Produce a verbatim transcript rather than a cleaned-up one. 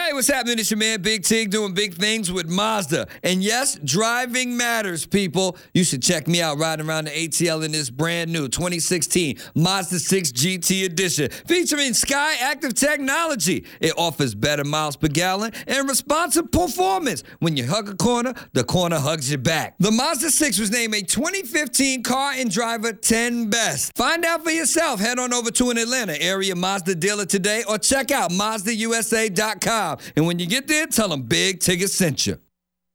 Hey, what's happening? It's your man Big Tig doing big things with Mazda. And yes, driving matters, people. You should check me out riding around the A T L in this brand new twenty sixteen Mazda six G T Edition featuring Sky Active technology. It offers better miles per gallon and responsive performance. When you hug a corner, the corner hugs you back. The Mazda six was named a twenty fifteen Car and Driver ten Best. Find out for yourself. Head on over to an Atlanta area Mazda dealer today or check out Mazda U S A dot com. And when you get there, tell them Big Tigger sent you.